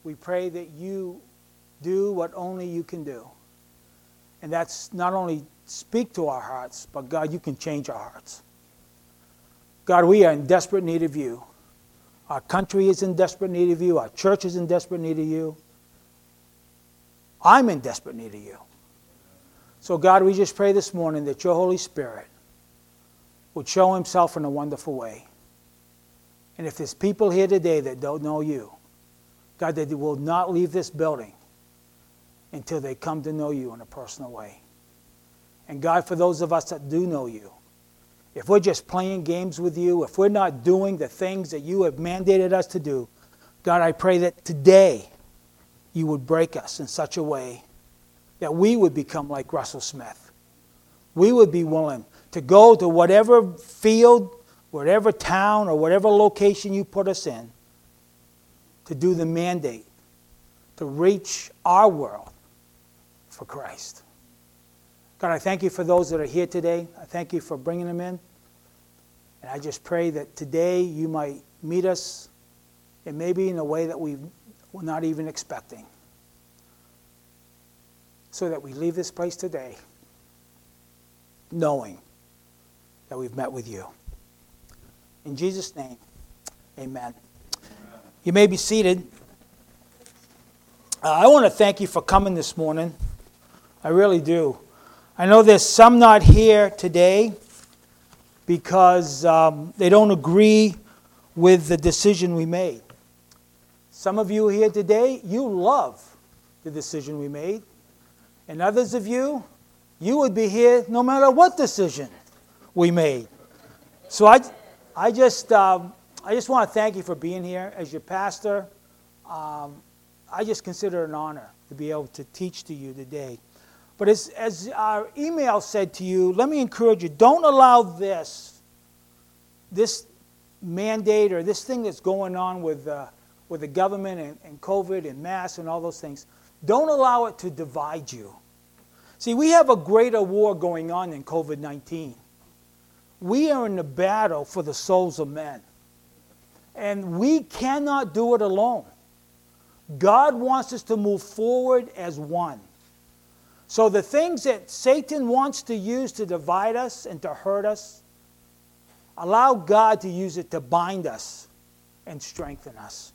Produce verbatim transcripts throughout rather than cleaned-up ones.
we pray that you do what only you can do. And that's not only speak to our hearts, but God, you can change our hearts. God, we are in desperate need of you. Our country is in desperate need of you. Our church is in desperate need of you. I'm in desperate need of you. So God, we just pray this morning that your Holy Spirit would show himself in a wonderful way. And if there's people here today that don't know you, God, that they will not leave this building until they come to know you in a personal way. And God, for those of us that do know you, if we're just playing games with you, if we're not doing the things that you have mandated us to do, God, I pray that today you would break us in such a way that we would become like Russell Smith. We would be willing to go to whatever field, whatever town, or whatever location you put us in to do the mandate, to reach our world for Christ. God, I thank you for those that are here today. I thank you for bringing them in. And I just pray that today you might meet us, and maybe in a way that we were not even expecting, so that we leave this place today knowing that we've met with you. In Jesus' name, amen. You may be seated. Uh, I want to thank you for coming this morning. I really do. I know there's some not here today because um, they don't agree with the decision we made. Some of you here today, you love the decision we made. And others of you, you would be here no matter what decision we made. So I, I just, um, I just want to thank you for being here as your pastor. Um, I just consider it an honor to be able to teach to you today. But as, as our email said to you, let me encourage you, don't allow this, this mandate or this thing that's going on with, uh, with the government and, and COVID and masks and all those things, don't allow it to divide you. See, we have a greater war going on than COVID nineteen. We are in the battle for the souls of men. And we cannot do it alone. God wants us to move forward as one. So the things that Satan wants to use to divide us and to hurt us, allow God to use it to bind us and strengthen us.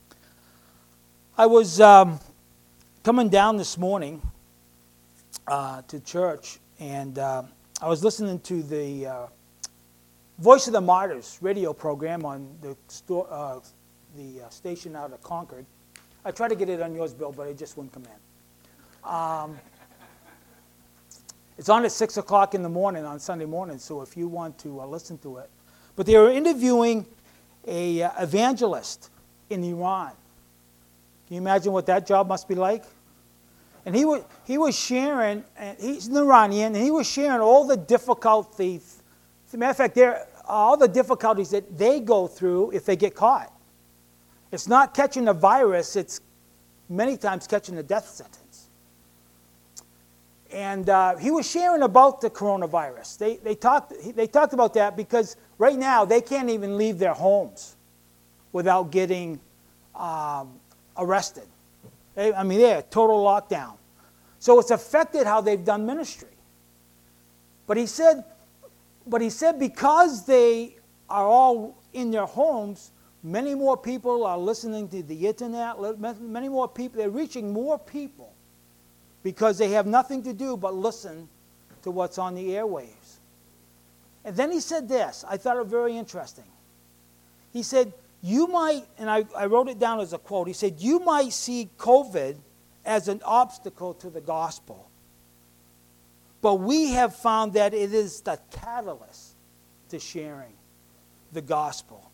I was um, coming down this morning uh, to church, and uh, I was listening to the uh, Voice of the Martyrs radio program on the, sto- uh, the uh, station out of Concord. I tried to get it on yours, Bill, but it just wouldn't come in. Um, It's on at six o'clock in the morning on Sunday morning, so if you want to uh, listen to it. But they were interviewing a uh, evangelist in Iran. Can you imagine what that job must be like? And he was, he was sharing, and he's an Iranian, and he was sharing all the difficulties. As a matter of fact, there all the difficulties that they go through if they get caught. It's not catching a virus, it's many times catching a death sentence. And uh, he was sharing about the coronavirus. They, they, talked, they talked about that because right now they can't even leave their homes without getting um, arrested. They, I mean, they're total lockdown. So it's affected how they've done ministry. But he said, but he said because they are all in their homes, many more people are listening to the internet, many more people, they're reaching more people, because they have nothing to do but listen to what's on the airwaves. And then he said this, I thought it very interesting. He said, you might, and I, I wrote it down as a quote, he said, you might see COVID as an obstacle to the gospel. But we have found that it is the catalyst to sharing the gospel.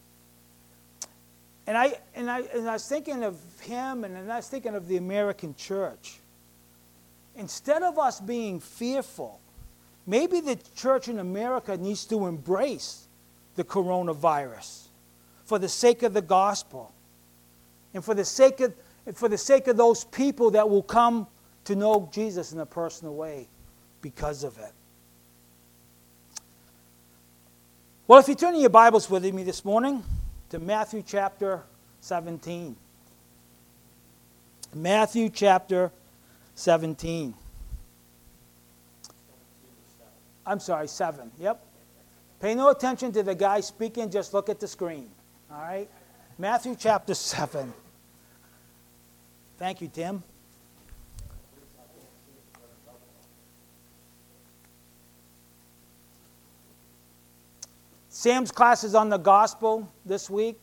And I, and I, and I was thinking of him, and I was thinking of the American church. Instead of us being fearful, maybe the church in America needs to embrace the coronavirus for the sake of the gospel and for the sake of, for the sake of those people that will come to know Jesus in a personal way because of it. Well, if you turn in your Bibles with me this morning to Matthew chapter seventeen. Matthew chapter seventeen. I'm sorry, seven. Yep. Pay no attention to the guy speaking, just look at the screen. All right? Matthew chapter seven. Thank you, Tim. Sam's class is on the gospel this week.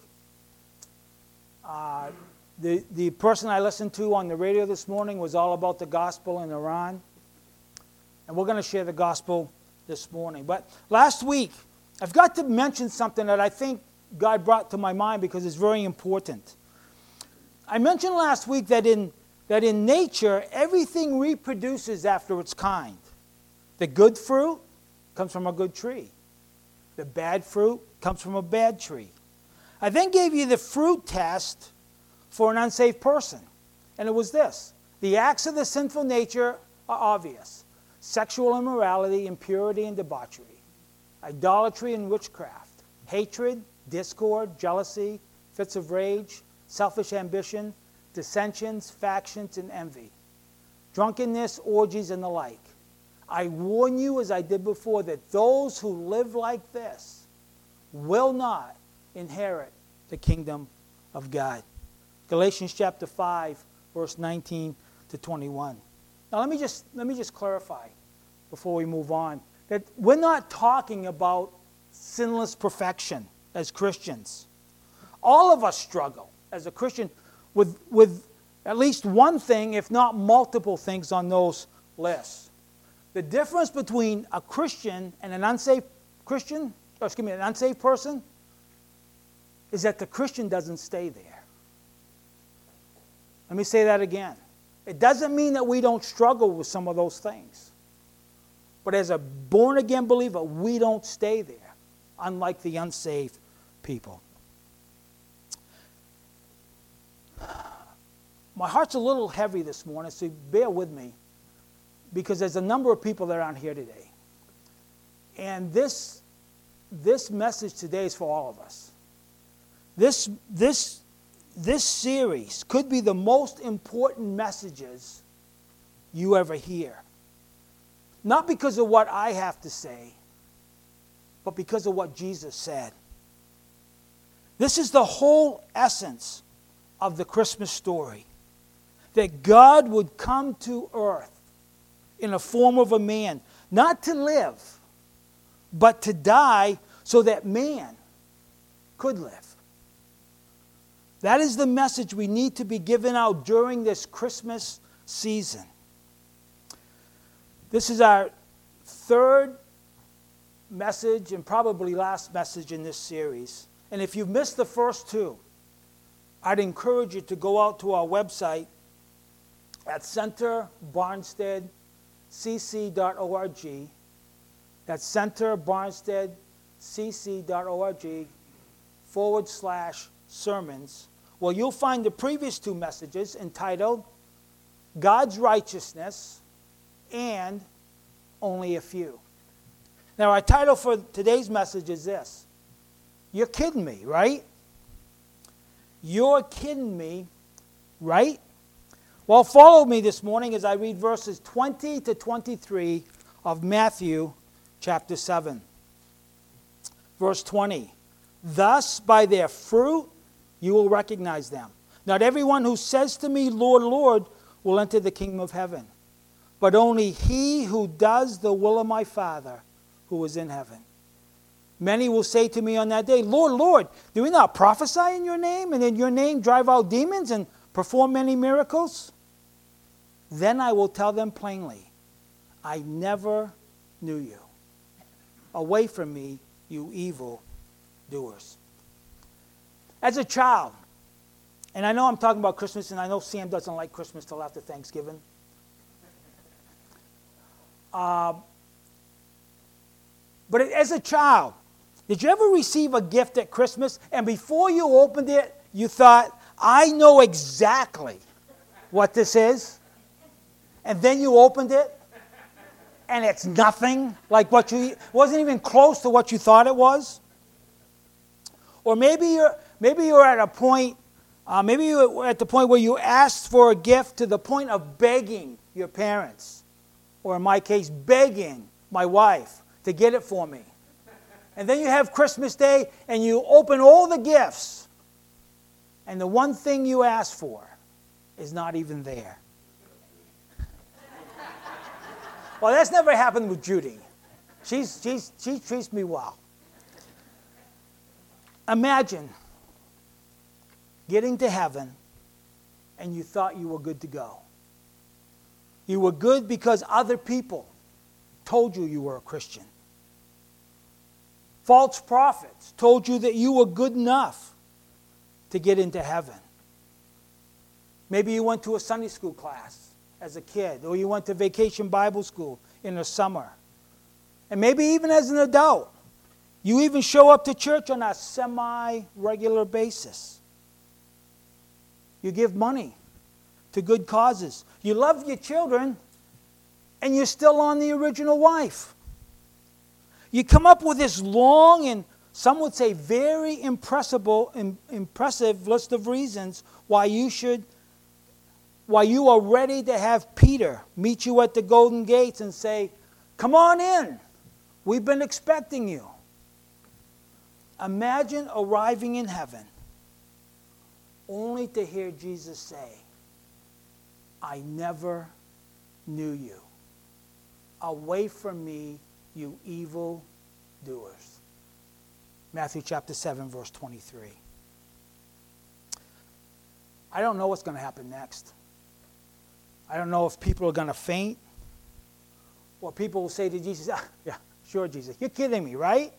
Uh, the, the person I listened to on the radio this morning was all about the gospel in Iran. And we're going to share the gospel this morning. But last week, I've got to mention something that I think God brought to my mind because it's very important. I mentioned last week that in, that in nature, everything reproduces after its kind. The good fruit comes from a good tree. The bad fruit comes from a bad tree. I then gave you the fruit test for an unsaved person. And it was this. The acts of the sinful nature are obvious. Sexual immorality, impurity, and debauchery. Idolatry and witchcraft. Hatred, discord, jealousy, fits of rage, selfish ambition, dissensions, factions, and envy. Drunkenness, orgies, and the like. I warn you, as I did before, that those who live like this will not inherit the kingdom of God. Galatians chapter five, verse nineteen to twenty-one. Now let me just let me just clarify before we move on that we're not talking about sinless perfection as Christians. All of us struggle as a Christian with with at least one thing, if not multiple things on those lists. The difference between a Christian and an unsaved Christian, or excuse me, an unsaved person, is that the Christian doesn't stay there. Let me say that again. It doesn't mean that we don't struggle with some of those things. But as a born-again believer, we don't stay there, unlike the unsaved people. My heart's a little heavy this morning, so bear with me, because there's a number of people that aren't here today. And this, this message today is for all of us. This, this, this series could be the most important messages you ever hear. Not because of what I have to say, but because of what Jesus said. This is the whole essence of the Christmas story. That God would come to earth in the form of a man, not to live, but to die so that man could live. That is the message we need to be given out during this Christmas season. This is our third message and probably last message in this series. And if you've missed the first two, I'd encourage you to go out to our website at center barnstead c c dot org. That's center barnstead c c dot org forward slash sermons. Well, you'll find the previous two messages entitled God's Righteousness and Only a Few. Now, our title for today's message is this. You're kidding me, right? You're kidding me, right? Well, follow me this morning as I read verses twenty to twenty-three of Matthew chapter seven. Verse twenty. Thus, by their fruit, you will recognize them. Not everyone who says to me, Lord, Lord, will enter the kingdom of heaven, but only he who does the will of my Father who is in heaven. Many will say to me on that day, Lord, Lord, do we not prophesy in your name, and in your name drive out demons and perform many miracles? Then I will tell them plainly, I never knew you. Away from me, you evil doers. As a child, and I know I'm talking about Christmas, and I know Sam doesn't like Christmas till after Thanksgiving. Uh, but as a child, did you ever receive a gift at Christmas, and before you opened it, you thought, I know exactly what this is? And then you opened it, and it's nothing like what you, wasn't even close to what you thought it was? Or maybe you're, maybe you're at a point Uh, maybe you're at the point where you asked for a gift to the point of begging your parents, or in my case, begging my wife to get it for me. And then you have Christmas Day and you open all the gifts, and the one thing you asked for is not even there. Well, that's never happened with Judy. She's, she's, she treats me well. Imagine getting to heaven and you thought you were good to go. You were good because other people told you you were a Christian. False prophets told you that you were good enough to get into heaven. Maybe you went to a Sunday school class as a kid, or you went to vacation Bible school in the summer. And maybe even as an adult, you even show up to church on a semi-regular basis. You give money to good causes. You love your children, and you're still on the original wife. You come up with this long and some would say very impressible, impressive list of reasons why you should, why you are ready to have Peter meet you at the Golden Gates and say, "Come on in. We've been expecting you." Imagine arriving in heaven only to hear Jesus say, "I never knew you. Away from me, you evil doers." Matthew chapter seven, verse twenty-three. I don't know what's going to happen next. I don't know if people are going to faint, or people will say to Jesus, "Ah, yeah, sure, Jesus, you're kidding me, right?"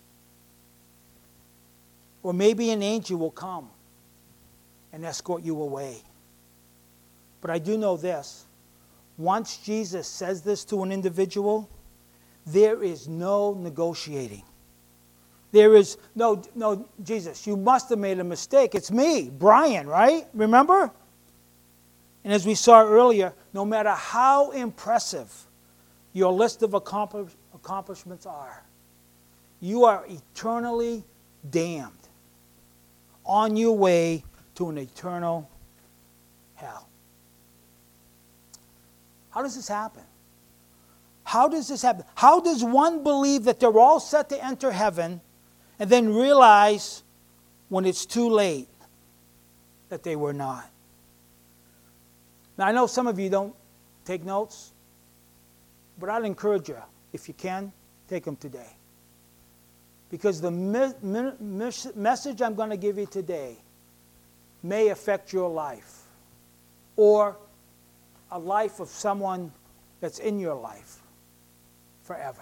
Or maybe an angel will come and escort you away. But I do know this. Once Jesus says this to an individual, there is no negotiating. There is no, no, Jesus, you must have made a mistake. It's me, Brian, right? Remember? And as we saw earlier, no matter how impressive your list of accomplish, accomplishments are, you are eternally damned on your way to an eternal hell. How does this happen? How does this happen? How does one believe that they're all set to enter heaven and then realize when it's too late that they were not? Now, I know some of you don't take notes, but I'd encourage you, if you can, take them today. Because the me- me- mes- message I'm going to give you today may affect your life, or a life of someone that's in your life forever.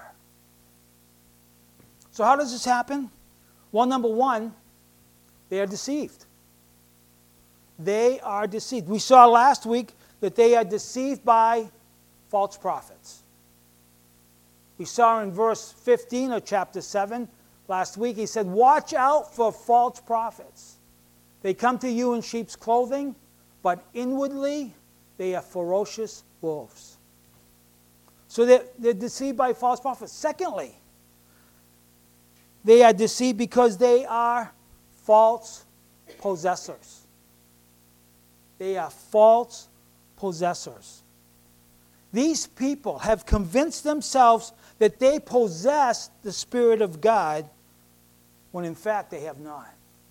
So how does this happen? Well, number one, they are deceived. They are deceived. We saw last week that they are deceived by false prophets. We saw in verse fifteen of chapter seven last week, he said, "Watch out for false prophets. They come to you in sheep's clothing, but inwardly they are ferocious wolves." So they're, they're deceived by false prophets. Secondly, they are deceived because they are false possessors. They are false possessors. These people have convinced themselves that they possess the Spirit of God when in fact they have not.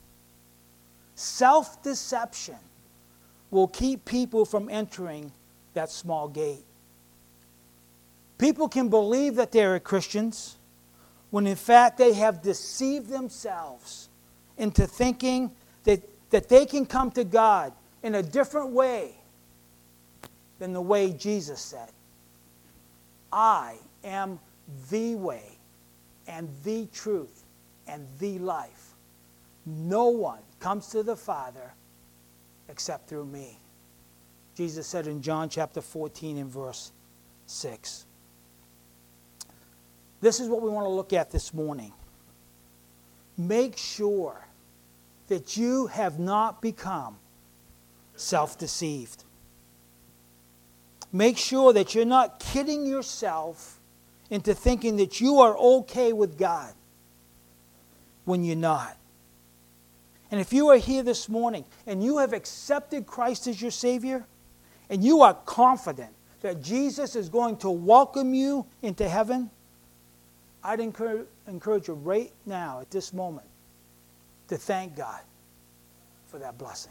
Self-deception will keep people from entering that small gate. People can believe that they are Christians when in fact they have deceived themselves into thinking that, that they can come to God in a different way than the way Jesus said. "I am the way and the truth and the life. No one comes to the Father except through me." Jesus said in John chapter fourteen and verse six. This is what we want to look at this morning. Make sure that you have not become self-deceived. Make sure that you're not kidding yourself into thinking that you are okay with God when you're not. And if you are here this morning and you have accepted Christ as your Savior, and you are confident that Jesus is going to welcome you into heaven, I'd encourage, encourage you right now, at this moment, to thank God for that blessing.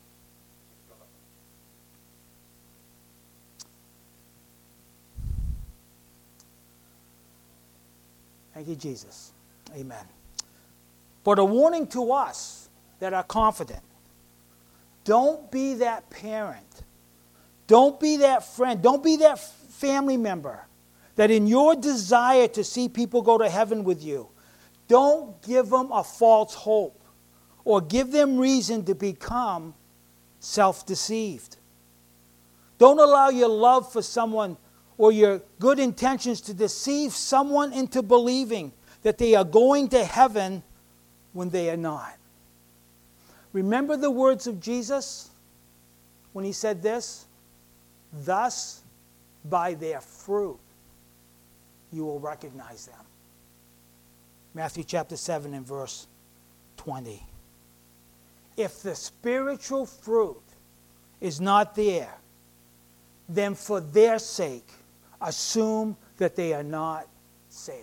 Thank you, Jesus. Amen. But a warning to us that are confident. Don't be that parent. Don't be that friend. Don't be that family member that in your desire to see people go to heaven with you, don't give them a false hope or give them reason to become self-deceived. Don't allow your love for someone or your good intentions to deceive someone into believing that they are going to heaven when they are not. Remember the words of Jesus when he said this? Thus, by their fruit, you will recognize them. Matthew chapter seven and verse twenty. If the spiritual fruit is not there, then for their sake, assume that they are not saved.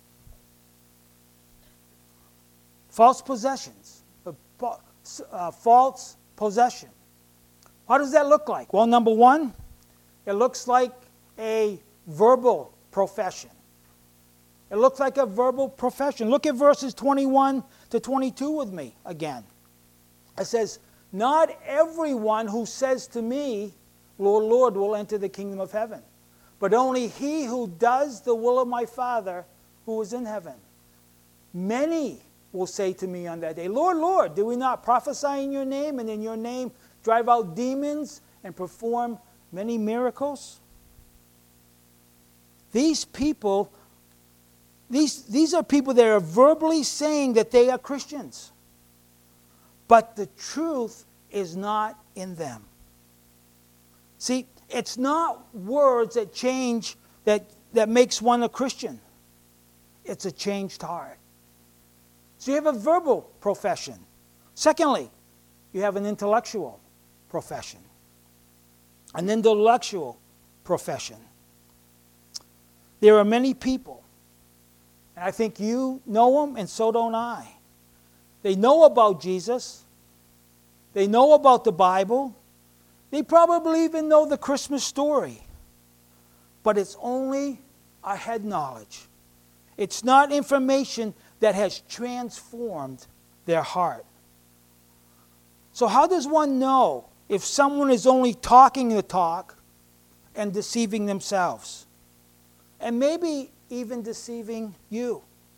False possessions. Uh, false possession. How does that look like? Well, number one, it looks like a verbal profession. It looks like a verbal profession. Look at verses twenty-one to twenty-two with me again. It says, not everyone who says to me, Lord, Lord, will enter the kingdom of heaven, but only he who does the will of my Father who is in heaven. Many will say to me on that day, Lord, Lord, did we not prophesy in your name, and in your name drive out demons and perform many miracles? These people, these, these are people that are verbally saying that they are Christians, but the truth is not in them. See, it's not words that change, that, that makes one a Christian. It's a changed heart. So you have a verbal profession. Secondly, you have an intellectual profession. An intellectual profession. There are many people, and I think you know them, and so don't I. They know about Jesus. They know about the Bible. They probably even know the Christmas story. But it's only a head knowledge. It's not information that has transformed their heart. So how does one know if someone is only talking the talk and deceiving themselves? And maybe even deceiving you?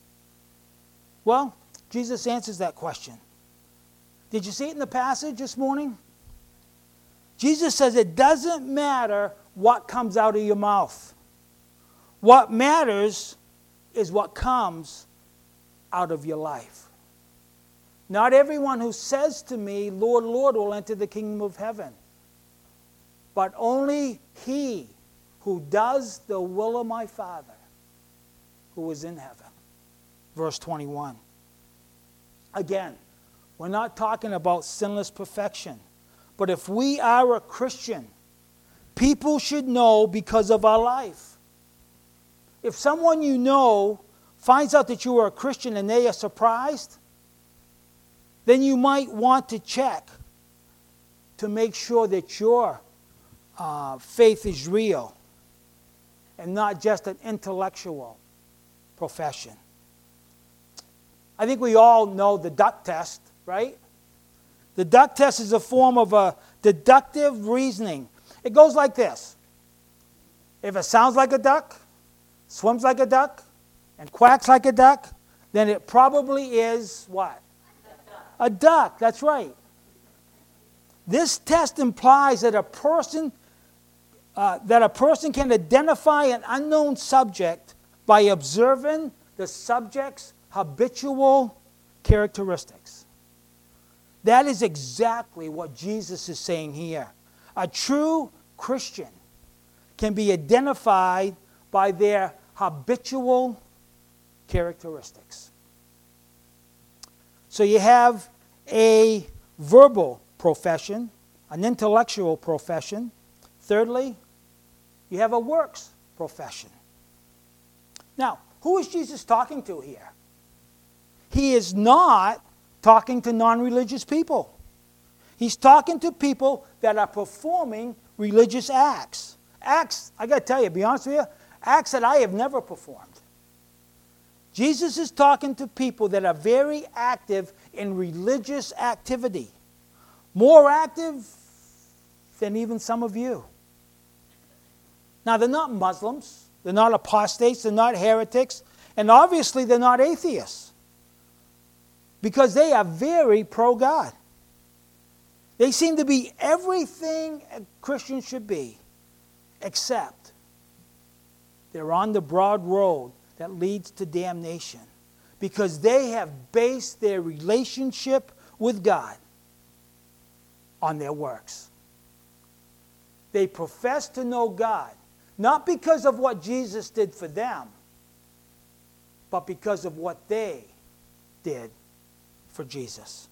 Well, Jesus answers that question. Did you see it in the passage this morning? Jesus says it doesn't matter what comes out of your mouth. What matters is what comes out of your life. Not everyone who says to me, Lord, Lord, will enter the kingdom of heaven, but only he who does the will of my Father who is in heaven. Verse twenty-one. Again, we're not talking about sinless perfection, but if we are a Christian, people should know because of our life. If someone you know finds out that you are a Christian and they are surprised, then you might want to check to make sure that your uh, faith is real and not just an intellectual profession. I think we all know the duck test, right? The duck test is a form of a deductive reasoning. It goes like this. If it sounds like a duck, swims like a duck, and quacks like a duck, then it probably is what? A duck, that's right. This test implies that a person uh, that a person can identify an unknown subject by observing the subject's habitual characteristics. That is exactly what Jesus is saying here. A true Christian can be identified by their habitual characteristics. So you have a verbal profession, an intellectual profession. Thirdly, you have a works profession. Now, who is Jesus talking to here? He is not talking to non-religious people. He's talking to people that are performing religious acts. Acts, I got to tell you, be honest with you, acts that I have never performed. Jesus is talking to people that are very active in religious activity. More active than even some of you. Now, they're not Muslims. They're not apostates. They're not heretics. And obviously, they're not atheists. Because they are very pro-God. They seem to be everything a Christian should be, except they're on the broad road that leads to damnation. Because they have based their relationship with God on their works. They profess to know God, not because of what Jesus did for them, but because of what they did for Jesus.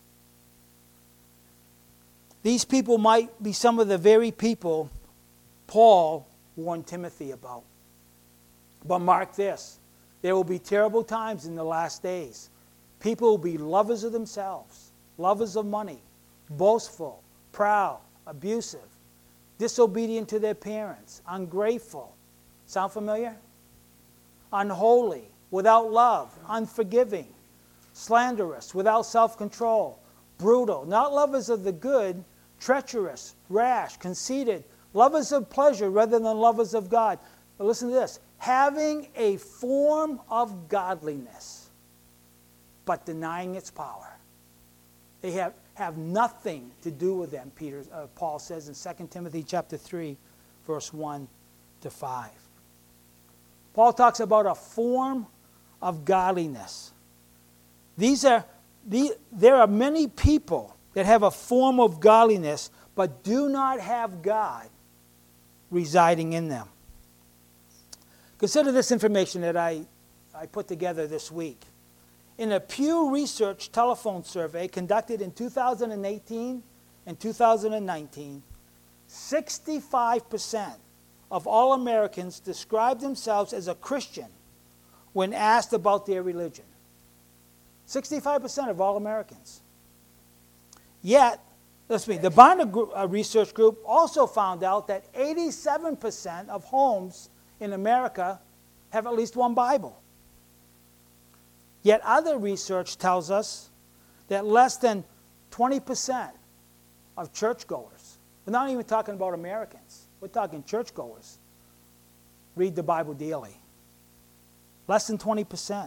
These people might be some of the very people Paul warned Timothy about. But mark this, there will be terrible times in the last days. People will be lovers of themselves, lovers of money, boastful, proud, abusive, disobedient to their parents, ungrateful. Sound familiar? Unholy, without love, unforgiving, slanderous, without self-control, brutal, not lovers of the good, treacherous, rash, conceited, lovers of pleasure rather than lovers of God. But listen to this. Having a form of godliness, but denying its power. They have, have nothing to do with them, Peter, uh, Paul says in Second Timothy chapter three, verse one to five. Paul talks about a form of godliness. These are, the, there are many people that have a form of godliness, but do not have God residing in them. Consider this information that I, I put together this week. In a Pew Research telephone survey conducted in two thousand eighteen and two thousand nineteen, sixty-five percent of all Americans describe themselves as a Christian when asked about their religion. sixty-five percent of all Americans. Yet, let's see, the Barna group, uh, Research Group also found out that eighty-seven percent of homes in America have at least one Bible. Yet other research tells us that less than twenty percent of churchgoers, we're not even talking about Americans, we're talking churchgoers, read the Bible daily. Less than twenty percent.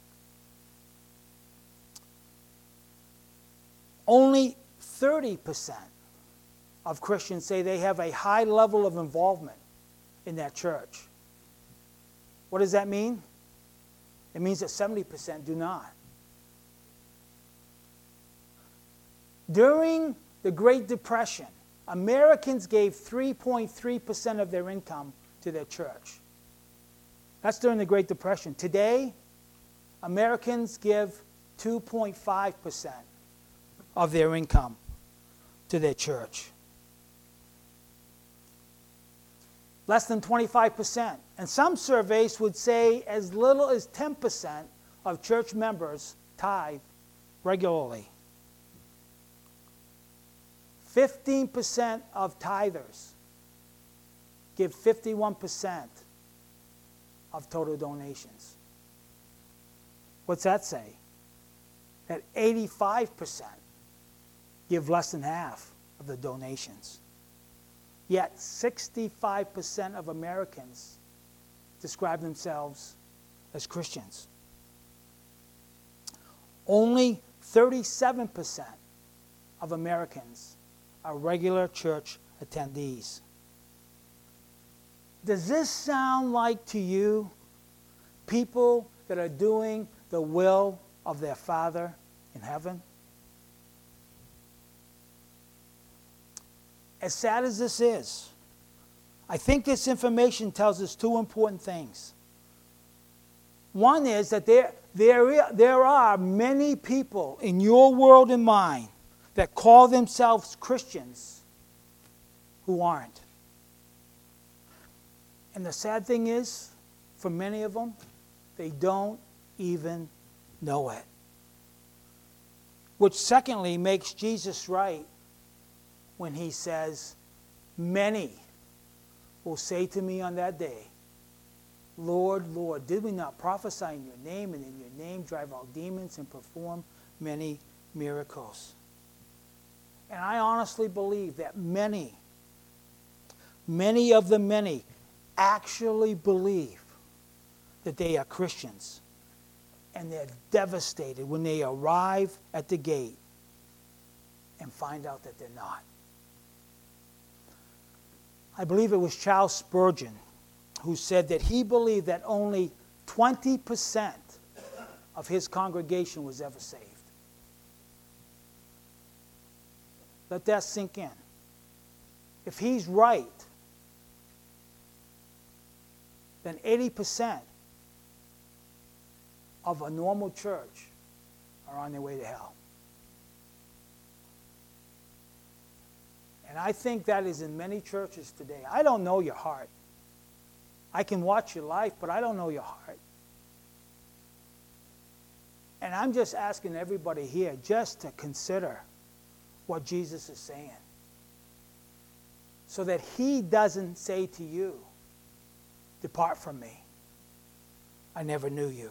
Only thirty percent of Christians say they have a high level of involvement in that church. What does that mean? It means that seventy percent do not. During the Great Depression, Americans gave three point three percent of their income to their church. That's during the Great Depression. Today, Americans give two point five percent of their income to their church. Less than twenty-five percent. And some surveys would say as little as ten percent of church members tithe regularly. fifteen percent of tithers give fifty-one percent of total donations. What's that say? That eighty-five percent give less than half of the donations. Yet sixty-five percent of Americans describe themselves as Christians. Only thirty-seven percent of Americans are regular church attendees. Does this sound like to you people that are doing the will of their Father in heaven? As sad as this is, I think this information tells us two important things. One is that there, there, there are many people in your world and mine that call themselves Christians who aren't. And the sad thing is, for many of them, they don't even know it. Which secondly makes Jesus right when he says, many will say to me on that day, Lord, Lord, did we not prophesy in your name, and in your name drive out demons and perform many miracles? And I honestly believe that many, many of the many actually believe that they are Christians. And they're devastated when they arrive at the gate and find out that they're not. I believe it was Charles Spurgeon who said that he believed that only twenty percent of his congregation was ever saved. Let that sink in. If he's right, then eighty percent of a normal church are on their way to hell. And I think that is in many churches today. I don't know your heart. I can watch your life, but I don't know your heart. And I'm just asking everybody here just to consider what Jesus is saying, so that he doesn't say to you, depart from me, I never knew you.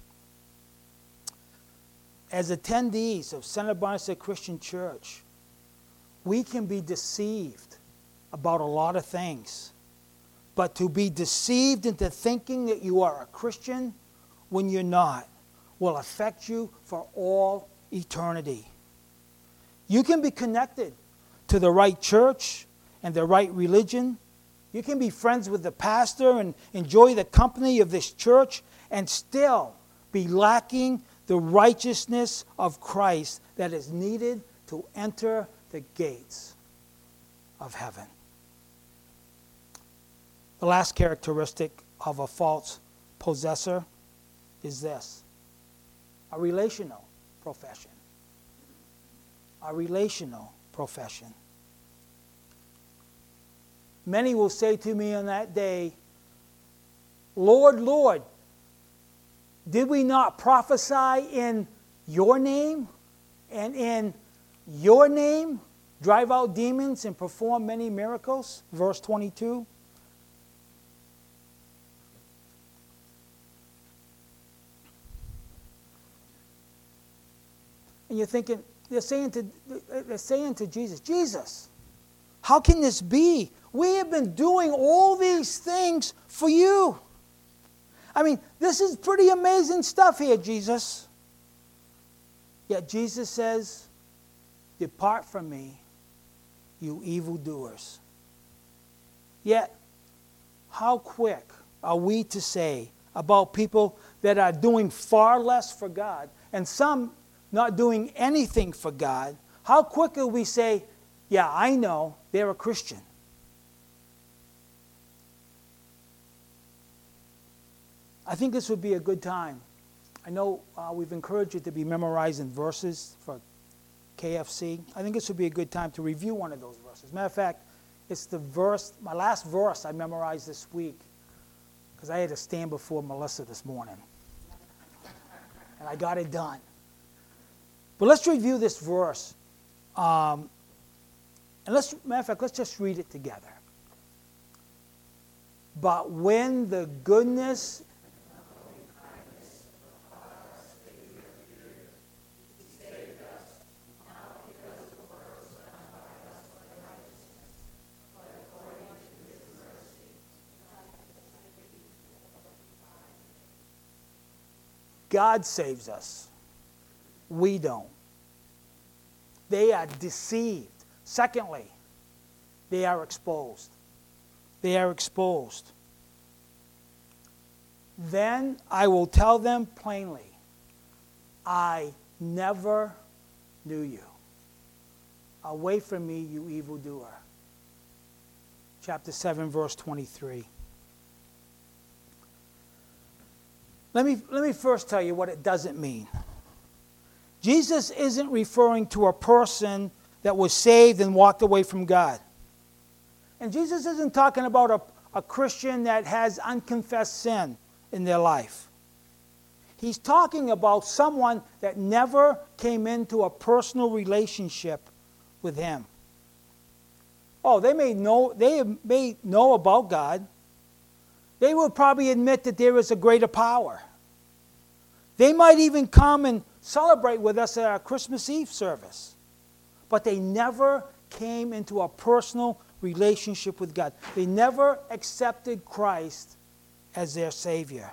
As attendees of Center Barnstead Christian Church, we can be deceived about a lot of things. But to be deceived into thinking that you are a Christian when you're not will affect you for all eternity. You can be connected to the right church and the right religion. You can be friends with the pastor and enjoy the company of this church and still be lacking the righteousness of Christ that is needed to enter the gates of heaven. The last characteristic of a false possessor is this: a relational profession. A relational profession. Many will say to me on that day, Lord, Lord, did we not prophesy in your name and in your name drive out demons and perform many miracles? Verse twenty-two. And you're thinking, they're saying to, they're saying to Jesus, Jesus, how can this be? We have been doing all these things for you. I mean, this is pretty amazing stuff here, Jesus. Yet Jesus says, depart from me, you evildoers. Yet, how quick are we to say about people that are doing far less for God, and some not doing anything for God? How quick are we say, yeah, I know, they're a Christian. I think this would be a good time. I know uh, we've encouraged you to be memorizing verses for K F C. I think this would be a good time to review one of those verses. Matter of fact, it's the verse, my last verse I memorized this week, because I had to stand before Melissa this morning. And I got it done. But let's review this verse. Um, and let's, matter of fact, let's just read it together. But when the goodness God saves us. We don't. They are deceived. Secondly, they are exposed. They are exposed. Then I will tell them plainly, I never knew you. Away from me, you evildoer. Chapter seven, verse twenty-three. Let me, let me first tell you what it doesn't mean. Jesus isn't referring to a person that was saved and walked away from God. And Jesus isn't talking about a, a Christian that has unconfessed sin in their life. He's talking about someone that never came into a personal relationship with Him. Oh, they may know, they may know about God. They will probably admit that there is a greater power. They might even come and celebrate with us at our Christmas Eve service. But they never came into a personal relationship with God. They never accepted Christ as their Savior.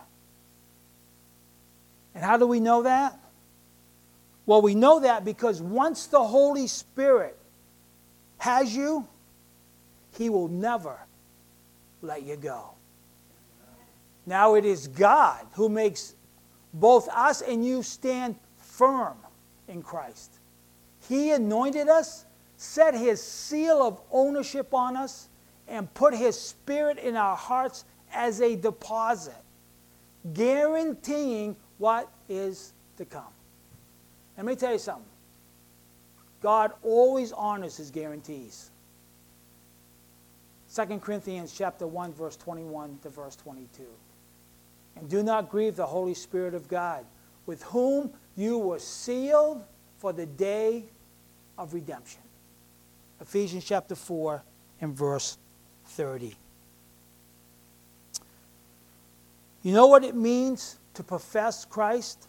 And how do we know that? Well, we know that because once the Holy Spirit has you, He will never let you go. Now it is God who makes both us and you stand firm in Christ. He anointed us, set His seal of ownership on us, and put His Spirit in our hearts as a deposit, guaranteeing what is to come. Let me tell you something. God always honors His guarantees. Second Corinthians chapter one, verse twenty-one to verse twenty-two. And do not grieve the Holy Spirit of God, with whom you were sealed for the day of redemption. Ephesians chapter four and verse thirty. You know what it means to profess Christ?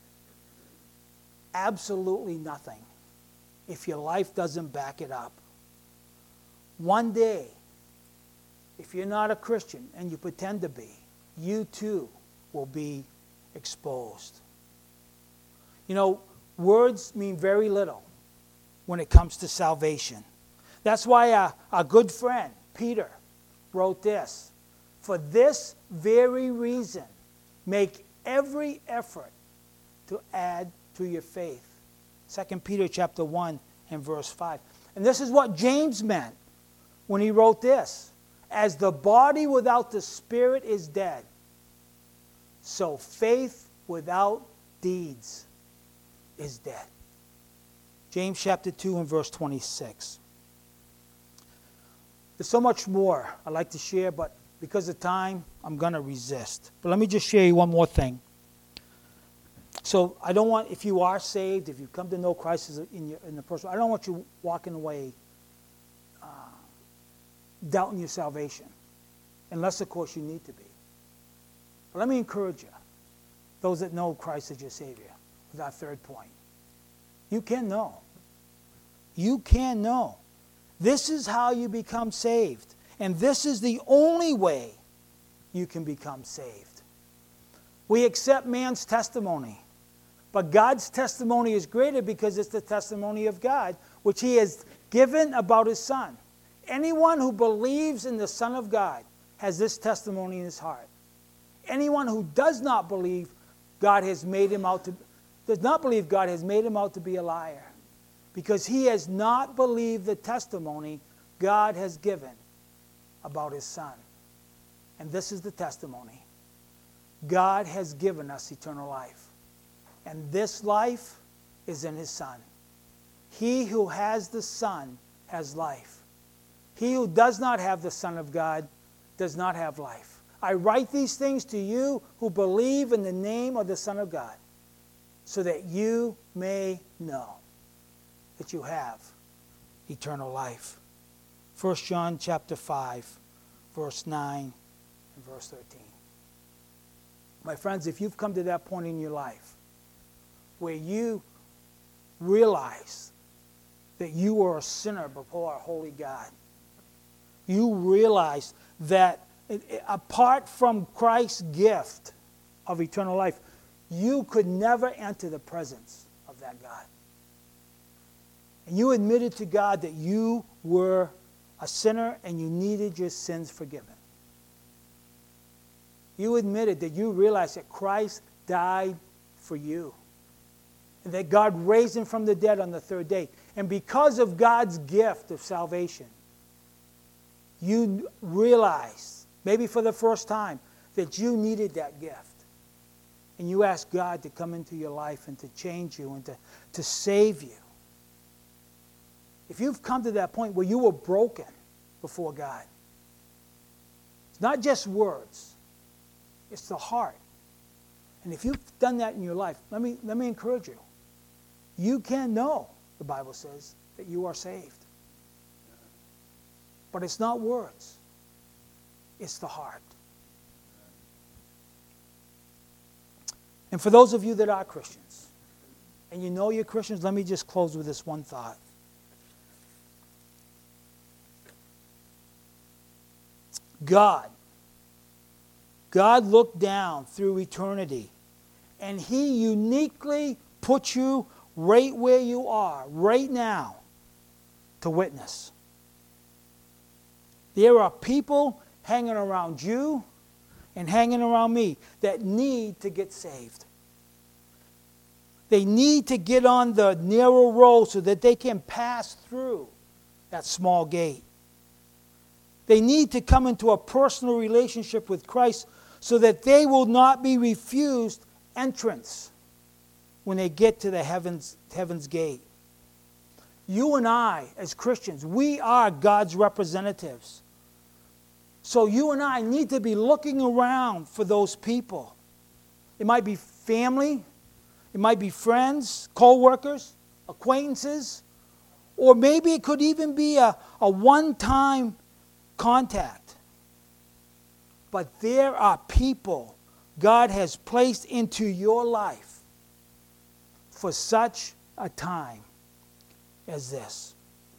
Absolutely nothing if your life doesn't back it up. One day, if you're not a Christian and you pretend to be, you too will be exposed. You know, words mean very little when it comes to salvation. That's why our, our good friend, Peter, wrote this. For this very reason, make every effort to add to your faith. Second Peter chapter one and verse five. And this is what James meant when he wrote this. As the body without the spirit is dead, so faith without deeds is dead. James chapter two and verse twenty-six. There's so much more I'd like to share, but because of time, I'm going to resist. But let me just share you one more thing. So I don't want, if you are saved, if you come to know Christ as a, in, your, in the person, I don't want you walking away uh, doubting your salvation. Unless, of course, you need to be. But let me encourage you, those that know Christ as your Savior, with our third point. You can know. You can know. This is how you become saved. And this is the only way you can become saved. We accept man's testimony. But God's testimony is greater because it's the testimony of God, which He has given about His Son. Anyone who believes in the Son of God has this testimony in his heart. Anyone who does not believe God has made him out to does not believe God has made him out to be a liar, because he has not believed the testimony God has given about His Son. And this is the testimony. God has given us eternal life. And this life is in His Son. He who has the Son has life. He who does not have the Son of God does not have life. I write these things to you who believe in the name of the Son of God, so that you may know that you have eternal life. First John chapter five, verse nine and verse thirteen. My friends, if you've come to that point in your life where you realize that you are a sinner before a holy God, you realize that apart from Christ's gift of eternal life, you could never enter the presence of that God. And you admitted to God that you were a sinner and you needed your sins forgiven. You admitted that you realized that Christ died for you, and that God raised Him from the dead on the third day. And because of God's gift of salvation, you realized, maybe for the first time, that you needed that gift. and you ask God to come into your life and to change you and to, to save you, if you've come to that point where you were broken before God, it's not just words, it's the heart. And if you've done that in your life, let me, let me encourage you. You can know, the Bible says, that you are saved. But it's not words. It's the heart. And for those of you that are Christians, and you know you're Christians, let me just close with this one thought. God, God looked down through eternity, and He uniquely put you right where you are, right now, to witness. There are people hanging around you and hanging around me that need to get saved. They need to get on the narrow road so that they can pass through that small gate. They need to come into a personal relationship with Christ so that they will not be refused entrance when they get to the heavens, heaven's gate. You and I, as Christians, we are God's representatives. So you and I need to be looking around for those people. It might be family, it might be friends, co-workers, acquaintances, or maybe it could even be a, a one-time contact. But there are people God has placed into your life for such a time as this.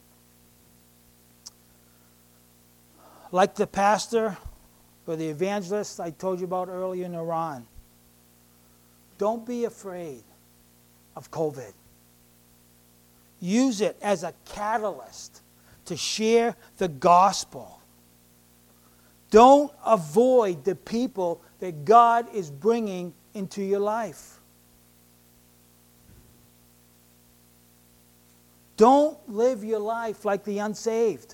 Like the pastor or the evangelist I told you about earlier in Iran, don't be afraid of COVID. Use it as a catalyst to share the gospel. Don't avoid the people that God is bringing into your life. Don't live your life like the unsaved.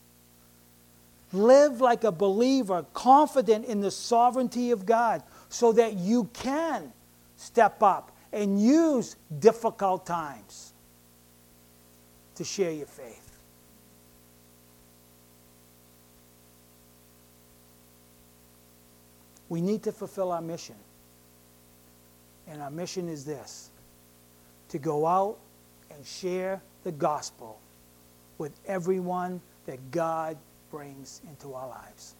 Live like a believer, confident in the sovereignty of God, so that you can step up and use difficult times to share your faith. We need to fulfill our mission. And our mission is this: to go out and share the gospel with everyone that God brings into our lives.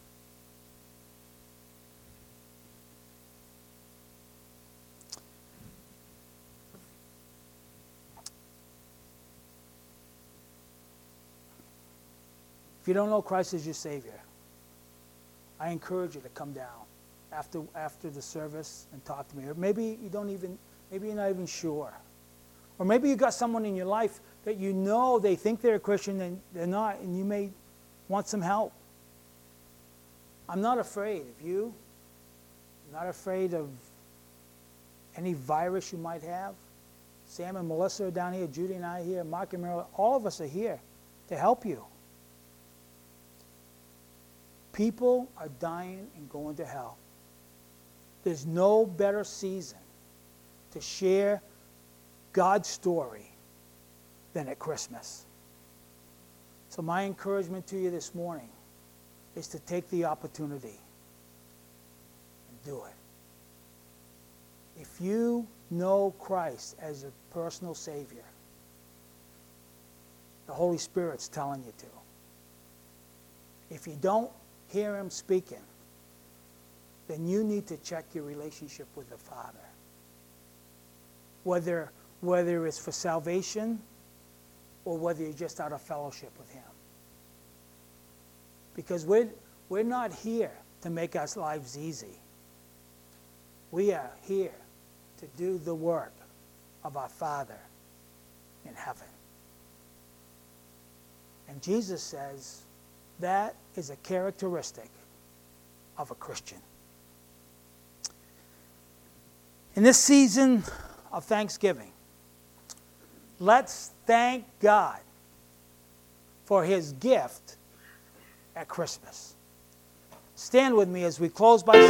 If you don't know Christ as your Savior, I encourage you to come down after after the service and talk to me. Or maybe you don't even, maybe you're not even sure. Or maybe you got someone in your life that you know they think they're a Christian and they're not, and you may want some help. I'm not afraid of you. I'm not afraid of any virus you might have. Sam and Melissa are down here, Judy and I are here, Mark and Marilyn, all of us are here to help you. People are dying and going to hell. There's no better season to share God's story than at Christmas. So my encouragement to you this morning is to take the opportunity and do it. If you know Christ as a personal Savior, the Holy Spirit's telling you to. If you don't hear Him speaking, then you need to check your relationship with the Father. Whether, whether it's for salvation or whether you're just out of fellowship with Him. Because we're, we're not here to make our lives easy. We are here to do the work of our Father in heaven. And Jesus says that is a characteristic of a Christian. In this season of Thanksgiving, let's thank God for His gift at Christmas. Stand with me as we close by